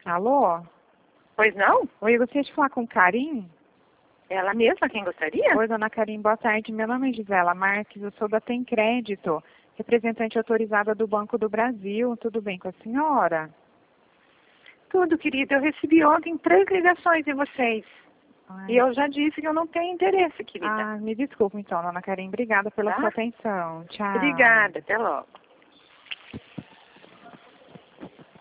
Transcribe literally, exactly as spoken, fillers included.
Alô? Pois não? Oi, eu gostaria de falar com Karim. Ela mesma quem gostaria? Oi, dona Karim, boa tarde. Meu nome é Gisela Marques, eu sou da Tem Crédito, representante autorizada do Banco do Brasil. Tudo bem com a senhora? Tudo, querida. Eu recebi ontem três ligações de vocês. Ai. E eu já disse que eu não tenho interesse, querida. Ah, me desculpe então, dona Karim. Obrigada pela Tá? sua atenção. Tchau. Obrigada. Até logo.